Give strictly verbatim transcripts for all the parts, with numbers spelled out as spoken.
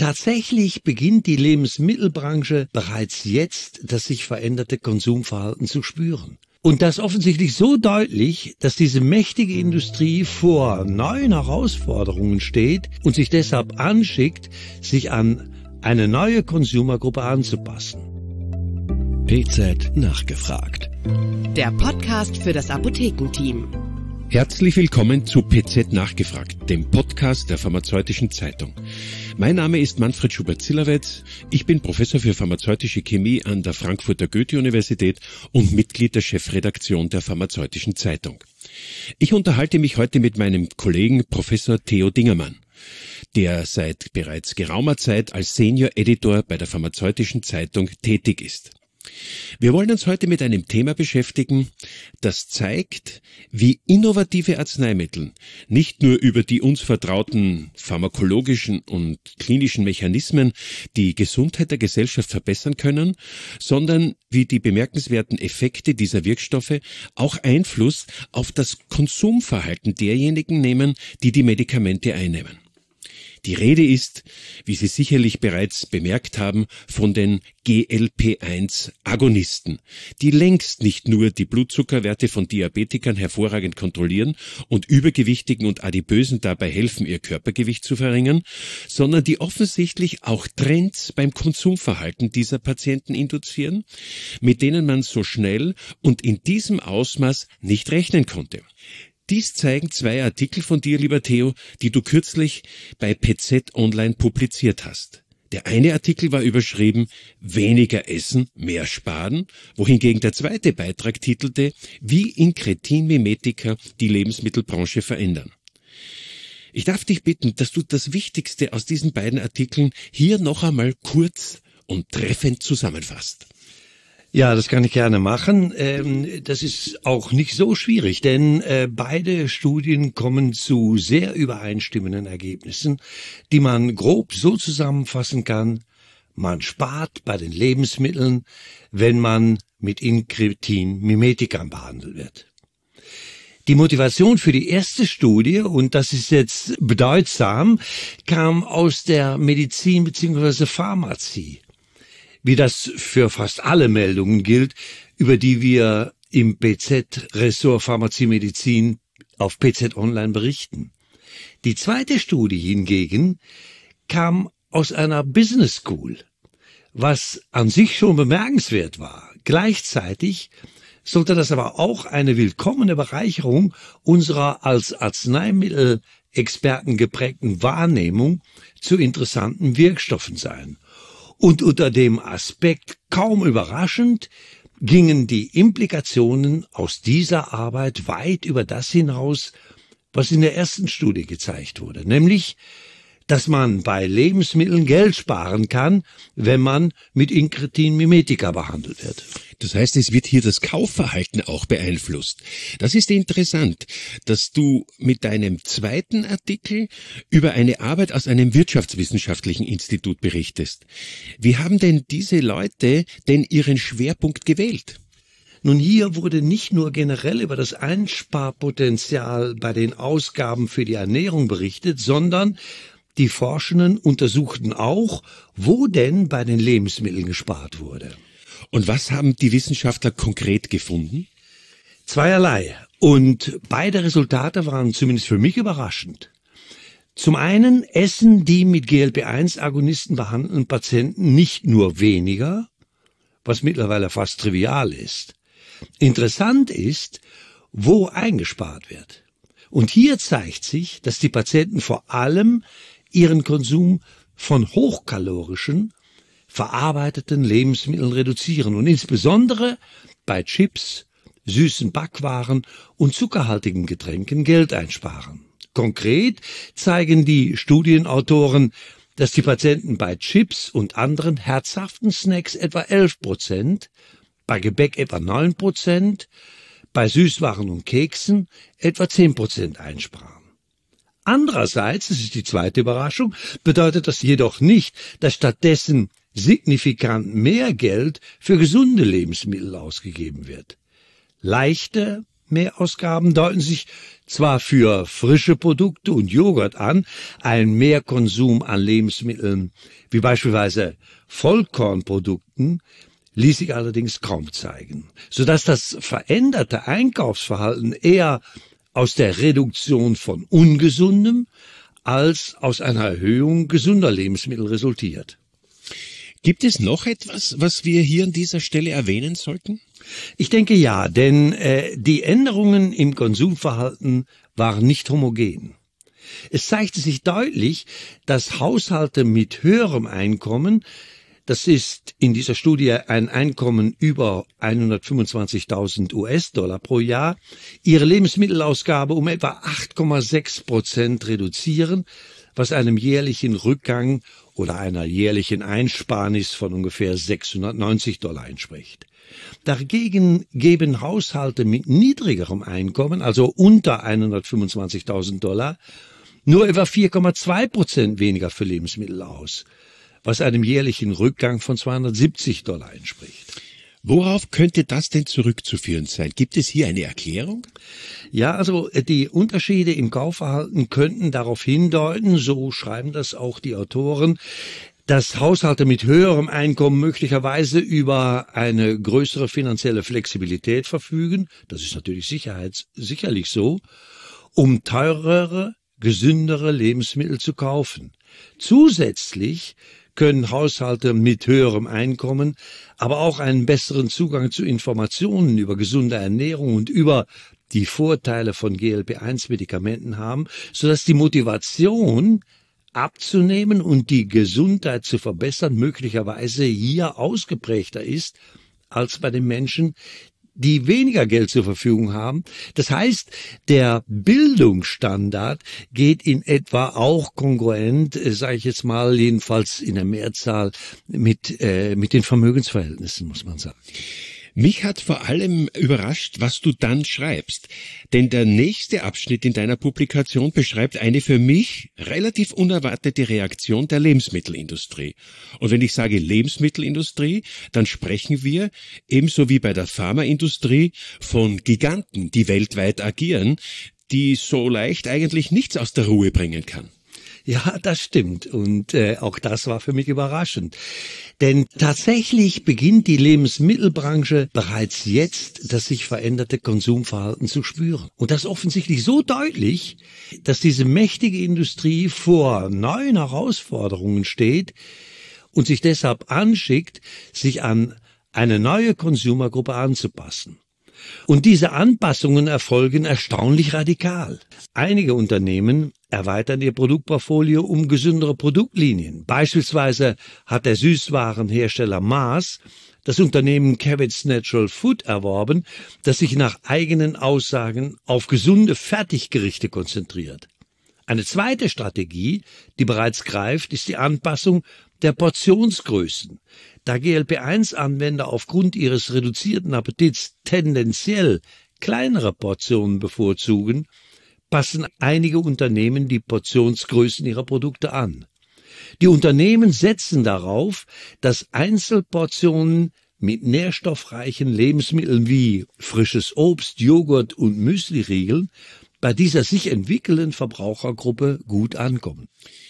Tatsächlich beginnt die Lebensmittelbranche bereits jetzt das sich veränderte Konsumverhalten zu spüren. Und das offensichtlich so deutlich, dass diese mächtige Industrie vor neuen Herausforderungen steht und sich deshalb anschickt, sich an eine neue Konsumergruppe anzupassen. P Z nachgefragt. Der Podcast für das Apothekenteam. Herzlich willkommen zu P Z nachgefragt, dem Podcast der Pharmazeutischen Zeitung. Mein Name ist Manfred Schubert-Zillerwetz. Ich bin Professor für pharmazeutische Chemie an der Frankfurter Goethe-Universität und Mitglied der Chefredaktion der Pharmazeutischen Zeitung. Ich unterhalte mich heute mit meinem Kollegen Professor Theo Dingermann, der seit bereits geraumer Zeit als Senior Editor bei der Pharmazeutischen Zeitung tätig ist. Wir wollen uns heute mit einem Thema beschäftigen, das zeigt, wie innovative Arzneimittel nicht nur über die uns vertrauten pharmakologischen und klinischen Mechanismen die Gesundheit der Gesellschaft verbessern können, sondern wie die bemerkenswerten Effekte dieser Wirkstoffe auch Einfluss auf das Konsumverhalten derjenigen nehmen, die die Medikamente einnehmen. Die Rede ist, wie Sie sicherlich bereits bemerkt haben, von den G L P eins Agonisten, die längst nicht nur die Blutzuckerwerte von Diabetikern hervorragend kontrollieren und Übergewichtigen und Adipösen dabei helfen, ihr Körpergewicht zu verringern, sondern die offensichtlich auch Trends beim Konsumverhalten dieser Patienten induzieren, mit denen man so schnell und in diesem Ausmaß nicht rechnen konnte. Dies zeigen zwei Artikel von dir, lieber Theo, die du kürzlich bei P Z Online publiziert hast. Der eine Artikel war überschrieben »Weniger essen, mehr sparen«, wohingegen der zweite Beitrag titelte »Wie Inkretin-Mimetika die Lebensmittelbranche verändern«. Ich darf dich bitten, dass du das Wichtigste aus diesen beiden Artikeln hier noch einmal kurz und treffend zusammenfasst. Ja, das kann ich gerne machen. Ähm, das ist auch nicht so schwierig, denn äh, beide Studien kommen zu sehr übereinstimmenden Ergebnissen, die man grob so zusammenfassen kann: Man spart bei den Lebensmitteln, wenn man mit Inkretin-Mimetika behandelt wird. Die Motivation für die erste Studie, und das ist jetzt bedeutsam, kam aus der Medizin bzw. Pharmazie. Wie das für fast alle Meldungen gilt, über die wir im P Z-Ressort Pharmazie-Medizin auf P Z Online berichten. Die zweite Studie hingegen kam aus einer Business School, was an sich schon bemerkenswert war. Gleichzeitig sollte das aber auch eine willkommene Bereicherung unserer als Arzneimittelexperten geprägten Wahrnehmung zu interessanten Wirkstoffen sein. Und unter dem Aspekt kaum überraschend gingen die Implikationen aus dieser Arbeit weit über das hinaus, was in der ersten Studie gezeigt wurde, nämlich, dass man bei Lebensmitteln Geld sparen kann, wenn man mit Inkretin-Mimetika behandelt wird. Das heißt, es wird hier das Kaufverhalten auch beeinflusst. Das ist interessant, dass du mit deinem zweiten Artikel über eine Arbeit aus einem wirtschaftswissenschaftlichen Institut berichtest. Wie haben denn diese Leute denn ihren Schwerpunkt gewählt? Nun, hier wurde nicht nur generell über das Einsparpotenzial bei den Ausgaben für die Ernährung berichtet, sondern die Forschenden untersuchten auch, wo denn bei den Lebensmitteln gespart wurde. Und was haben die Wissenschaftler konkret gefunden? Zweierlei. Und beide Resultate waren zumindest für mich überraschend. Zum einen essen die mit G L P eins Agonisten behandelten Patienten nicht nur weniger, was mittlerweile fast trivial ist. Interessant ist, wo eingespart wird. Und hier zeigt sich, dass die Patienten vor allem ihren Konsum von hochkalorischen, verarbeiteten Lebensmitteln reduzieren und insbesondere bei Chips, süßen Backwaren und zuckerhaltigen Getränken Geld einsparen. Konkret zeigen die Studienautoren, dass die Patienten bei Chips und anderen herzhaften Snacks etwa elf Prozent, bei Gebäck etwa neun Prozent, bei Süßwaren und Keksen etwa zehn Prozent einsparen. Andererseits, das ist die zweite Überraschung, bedeutet das jedoch nicht, dass stattdessen signifikant mehr Geld für gesunde Lebensmittel ausgegeben wird. Leichte, Mehrausgaben deuten sich zwar für frische Produkte und Joghurt an, ein Mehrkonsum an Lebensmitteln wie beispielsweise Vollkornprodukten ließ sich allerdings kaum zeigen, sodass das veränderte Einkaufsverhalten eher aus der Reduktion von ungesundem als aus einer Erhöhung gesunder Lebensmittel resultiert. Gibt es noch etwas, was wir hier an dieser Stelle erwähnen sollten? Ich denke ja, denn äh, die Änderungen im Konsumverhalten waren nicht homogen. Es zeigte sich deutlich, dass Haushalte mit höherem Einkommen, das ist in dieser Studie ein Einkommen über hundertfünfundzwanzigtausend US-Dollar pro Jahr, ihre Lebensmittelausgabe um etwa acht Komma sechs Prozent reduzieren, was einem jährlichen Rückgang oder einer jährlichen Einsparnis von ungefähr sechshundertneunzig Dollar entspricht. Dagegen geben Haushalte mit niedrigerem Einkommen, also unter hundertfünfundzwanzigtausend Dollar, nur etwa vier Komma zwei Prozent weniger für Lebensmittel aus, was einem jährlichen Rückgang von zweihundertsiebzig Dollar entspricht. Worauf könnte das denn zurückzuführen sein? Gibt es hier eine Erklärung? Ja, also die Unterschiede im Kaufverhalten könnten darauf hindeuten, so schreiben das auch die Autoren, dass Haushalte mit höherem Einkommen möglicherweise über eine größere finanzielle Flexibilität verfügen, das ist natürlich sicherheits, sicherlich so, um teurere, gesündere Lebensmittel zu kaufen. Zusätzlich können Haushalte mit höherem Einkommen aber auch einen besseren Zugang zu Informationen über gesunde Ernährung und über die Vorteile von G L P eins Medikamenten haben, sodass die Motivation abzunehmen und die Gesundheit zu verbessern möglicherweise hier ausgeprägter ist als bei den Menschen, die weniger Geld zur Verfügung haben. Das heißt, der Bildungsstandard geht in etwa auch kongruent, sage ich jetzt mal, jedenfalls in der Mehrzahl, mit, äh, mit den Vermögensverhältnissen, muss man sagen. Mich hat vor allem überrascht, was du dann schreibst, denn der nächste Abschnitt in deiner Publikation beschreibt eine für mich relativ unerwartete Reaktion der Lebensmittelindustrie. Und wenn ich sage Lebensmittelindustrie, dann sprechen wir, ebenso wie bei der Pharmaindustrie, von Giganten, die weltweit agieren, die so leicht eigentlich nichts aus der Ruhe bringen kann. Ja, das stimmt. Und äh, auch das war für mich überraschend. Denn tatsächlich beginnt die Lebensmittelbranche bereits jetzt das sich veränderte Konsumverhalten zu spüren. Und das offensichtlich so deutlich, dass diese mächtige Industrie vor neuen Herausforderungen steht und sich deshalb anschickt, sich an eine neue Konsumergruppe anzupassen. Und diese Anpassungen erfolgen erstaunlich radikal. Einige Unternehmen erweitern ihr Produktportfolio um gesündere Produktlinien. Beispielsweise hat der Süßwarenhersteller Mars das Unternehmen Kevitts Natural Food erworben, das sich nach eigenen Aussagen auf gesunde Fertiggerichte konzentriert. Eine zweite Strategie, die bereits greift, ist die Anpassung der Portionsgrößen. Da G L P eins Anwender aufgrund ihres reduzierten Appetits tendenziell kleinere Portionen bevorzugen, passen einige Unternehmen die Portionsgrößen ihrer Produkte an. Die Unternehmen setzen darauf, dass Einzelportionen mit nährstoffreichen Lebensmitteln wie frisches Obst, Joghurt und Müsliriegeln bei dieser sich entwickelnden Verbrauchergruppe gut ankommen.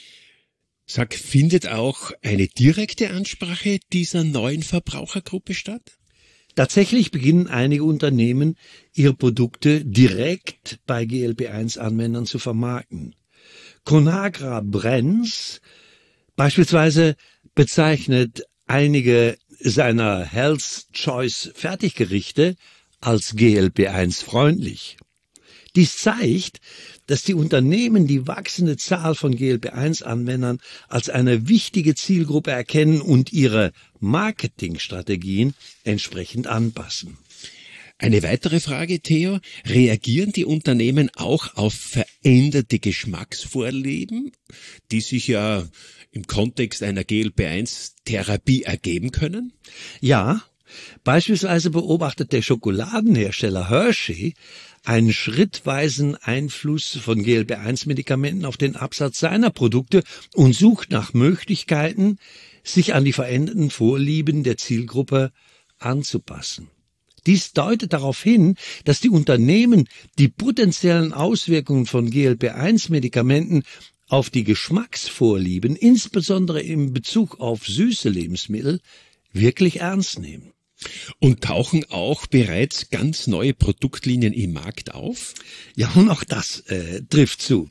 Sag, findet auch eine direkte Ansprache dieser neuen Verbrauchergruppe statt? Tatsächlich beginnen einige Unternehmen, ihre Produkte direkt bei G L P eins Anwendern zu vermarkten. Conagra Brands beispielsweise bezeichnet einige seiner Health Choice Fertiggerichte als G L P eins freundlich. Dies zeigt, dass die Unternehmen die wachsende Zahl von G L P eins Anwendern als eine wichtige Zielgruppe erkennen und ihre Marketingstrategien entsprechend anpassen. Eine weitere Frage, Theo. Reagieren die Unternehmen auch auf veränderte Geschmacksvorlieben, die sich ja im Kontext einer G L P eins Therapie ergeben können? Ja, beispielsweise beobachtet der Schokoladenhersteller Hershey einen schrittweisen Einfluss von G L P eins Medikamenten auf den Absatz seiner Produkte und sucht nach Möglichkeiten, sich an die veränderten Vorlieben der Zielgruppe anzupassen. Dies deutet darauf hin, dass die Unternehmen die potenziellen Auswirkungen von G L P eins Medikamenten auf die Geschmacksvorlieben, insbesondere in Bezug auf süße Lebensmittel, wirklich ernst nehmen. Und tauchen auch bereits ganz neue Produktlinien im Markt auf? Ja, und auch das äh, trifft zu.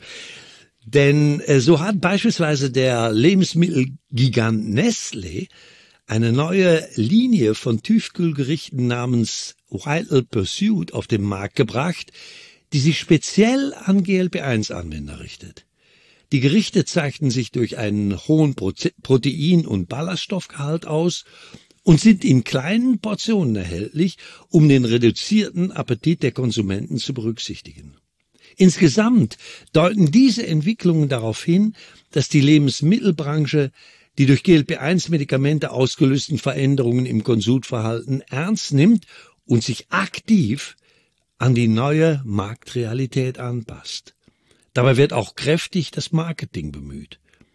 Denn äh, so hat beispielsweise der Lebensmittelgigant Nestlé eine neue Linie von Tiefkühlgerichten namens Wild Pursuit auf den Markt gebracht, die sich speziell an G L P eins Anwender richtet. Die Gerichte zeigten sich durch einen hohen Protein- und Ballaststoffgehalt aus und sind in kleinen Portionen erhältlich, um den reduzierten Appetit der Konsumenten zu berücksichtigen. Insgesamt deuten diese Entwicklungen darauf hin, dass die Lebensmittelbranche die durch G L P eins Medikamente ausgelösten Veränderungen im Konsumverhalten ernst nimmt und sich aktiv an die neue Marktrealität anpasst. Dabei wird auch kräftig das Marketing bemüht.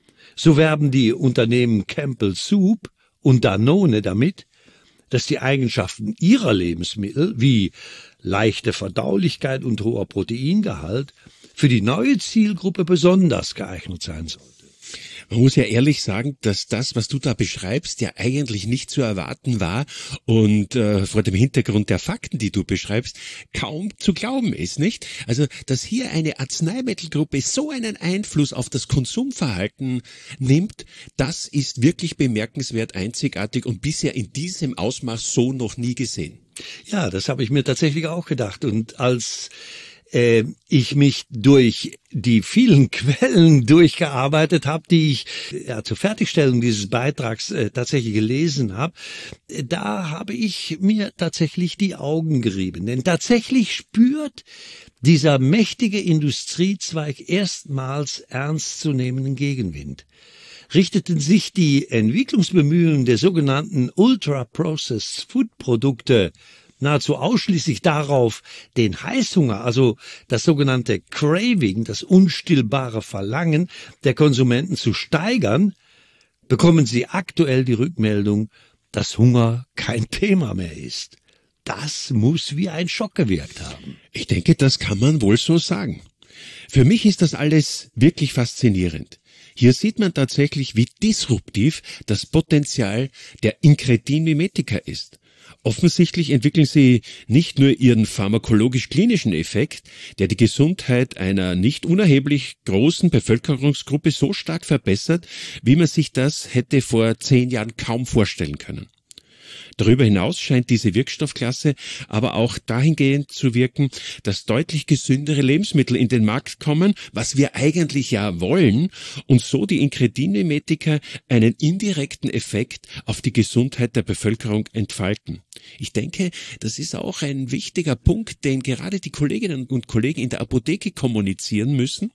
So werben die Unternehmen Campbell Soup und Danone damit, dass die Eigenschaften ihrer Lebensmittel wie leichte Verdaulichkeit und hoher Proteingehalt für die neue Zielgruppe besonders geeignet sein sollten. Man muss ja ehrlich sagen, dass das, was du da beschreibst, ja eigentlich nicht zu erwarten war und äh, vor dem Hintergrund der Fakten, die du beschreibst, kaum zu glauben ist, nicht? Also, dass hier eine Arzneimittelgruppe so einen Einfluss auf das Konsumverhalten nimmt, das ist wirklich bemerkenswert, einzigartig und bisher in diesem Ausmaß so noch nie gesehen. Ja, das habe ich mir tatsächlich auch gedacht. Und als äh, ich mich durch die vielen Quellen durchgearbeitet habe, die ich ja zur Fertigstellung dieses Beitrags äh, tatsächlich gelesen habe, äh, da habe ich mir tatsächlich die Augen gerieben. Denn tatsächlich spürt dieser mächtige Industriezweig erstmals ernstzunehmenden Gegenwind. Richteten sich die Entwicklungsbemühungen der sogenannten Ultra-Processed Food-Produkte nahezu ausschließlich darauf, den Heißhunger, also das sogenannte Craving, das unstillbare Verlangen der Konsumenten zu steigern, bekommen sie aktuell die Rückmeldung, dass Hunger kein Thema mehr ist. Das muss wie ein Schock gewirkt haben. Ich denke, das kann man wohl so sagen. Für mich ist das alles wirklich faszinierend. Hier sieht man tatsächlich, wie disruptiv das Potenzial der Incretin-Mimetika ist. Offensichtlich entwickeln sie nicht nur ihren pharmakologisch-klinischen Effekt, der die Gesundheit einer nicht unerheblich großen Bevölkerungsgruppe so stark verbessert, wie man sich das hätte vor zehn Jahren kaum vorstellen können. Darüber hinaus scheint diese Wirkstoffklasse aber auch dahingehend zu wirken, dass deutlich gesündere Lebensmittel in den Markt kommen, was wir eigentlich ja wollen, und so die Incretin-Mimetika einen indirekten Effekt auf die Gesundheit der Bevölkerung entfalten. Ich denke, das ist auch ein wichtiger Punkt, den gerade die Kolleginnen und Kollegen in der Apotheke kommunizieren müssen.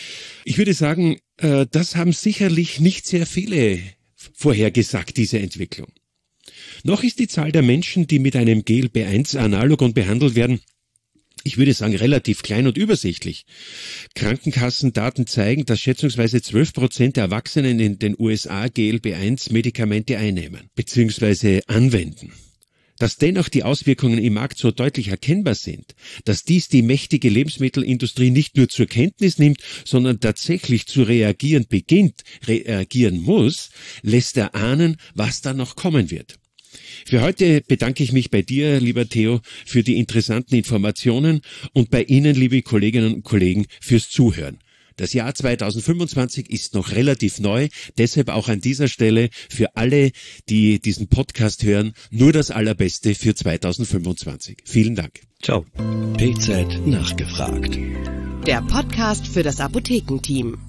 Ich würde sagen, das haben sicherlich nicht sehr viele vorhergesagt, diese Entwicklung. Noch ist die Zahl der Menschen, die mit einem G L P eins Analogon behandelt werden, ich würde sagen, relativ klein und übersichtlich. Krankenkassendaten zeigen, dass schätzungsweise zwölf Prozent der Erwachsenen in den U S A G L P eins Medikamente einnehmen bzw. anwenden. Dass dennoch die Auswirkungen im Markt so deutlich erkennbar sind, dass dies die mächtige Lebensmittelindustrie nicht nur zur Kenntnis nimmt, sondern tatsächlich zu reagieren beginnt, reagieren muss, lässt erahnen, was da noch kommen wird. Für heute bedanke ich mich bei dir, lieber Theo, für die interessanten Informationen und bei Ihnen, liebe Kolleginnen und Kollegen, fürs Zuhören. Das Jahr zweitausendfünfundzwanzig ist noch relativ neu, deshalb auch an dieser Stelle für alle, die diesen Podcast hören, nur das Allerbeste für zweitausendfünfundzwanzig. Vielen Dank. Ciao. P Z nachgefragt. Der Podcast für das Apothekenteam.